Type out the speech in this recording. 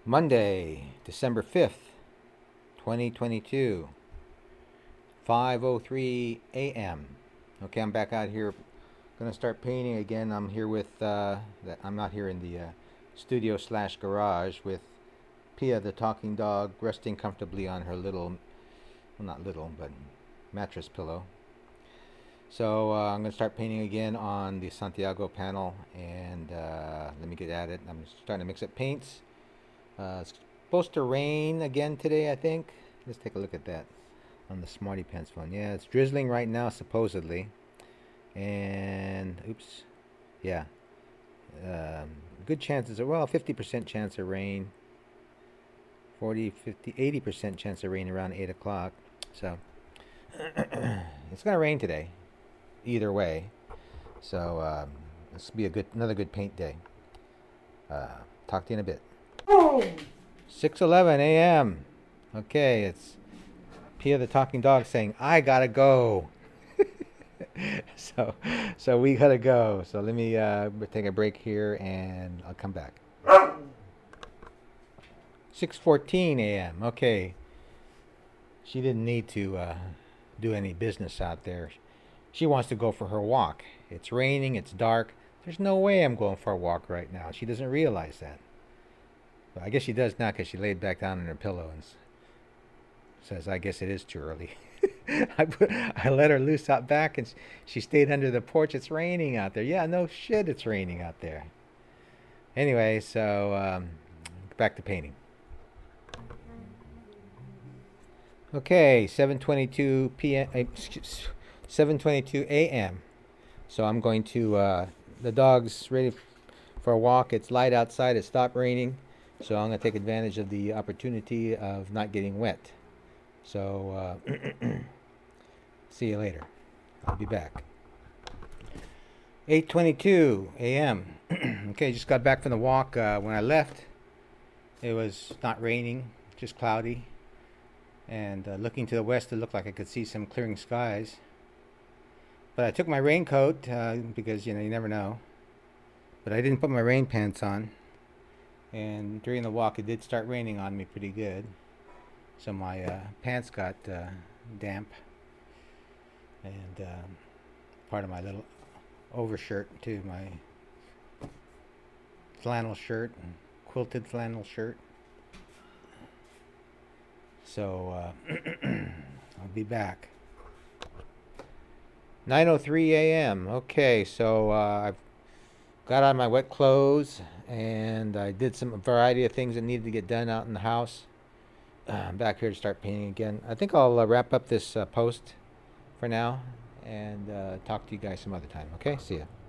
Monday, December 5th, 2022, 5:03 a.m. Okay, I'm back out here. Gonna start painting again. I'm here with I'm not here in the studio slash garage with Pia the talking dog resting comfortably on her little, well, not little, but mattress pillow. So I'm gonna start painting again on the Santiago panel, and let me get at it. I'm starting to mix up paints. It's supposed to rain again today, I think. Let's take a look at that on the Smarty Pants phone. Yeah, it's drizzling right now, supposedly. And, oops, yeah. Good chances, well, 50% chance of rain. 40, 50, 80% chance of rain around 8 o'clock. So, it's going to rain today, either way. So, this will be another good paint day. Talk to you in a bit. 6:11 a.m. Okay, it's Pia the talking dog saying, "I gotta go." so we gotta go. So let me take a break here, and I'll come back. 6:14 a.m. Okay, she didn't need to do any business out there. She wants to go for her walk. It's raining. It's dark. There's no way I'm going for a walk right now. She doesn't realize that. But I guess she does now because she laid back down on her pillow and says, "I guess it is too early." I let her loose out back, and she stayed under the porch. It's raining out there. Yeah, no shit, it's raining out there. Anyway, so back to painting. Okay, 7:22 p.m. 7:22 a.m. So I'm going to. The dog's ready for a walk. It's light outside. It stopped raining. So I'm going to take advantage of the opportunity of not getting wet. So, see you later. I'll be back. 8:22 a.m. Okay, just got back from the walk. When I left, it was not raining, just cloudy. And looking to the west, it looked like I could see some clearing skies. But I took my raincoat because, you never know. But I didn't put my rain pants on. And during the walk, it did start raining on me pretty good. So my pants got damp. And part of my little overshirt, too. My flannel shirt, quilted flannel shirt. So I'll be back. 9:03 a.m. Okay, so I've got on my wet clothes, and I did a variety of things that needed to get done out in the house. I'm back here to start painting again. I think I'll wrap up this post for now and talk to you guys some other time. Okay, see ya.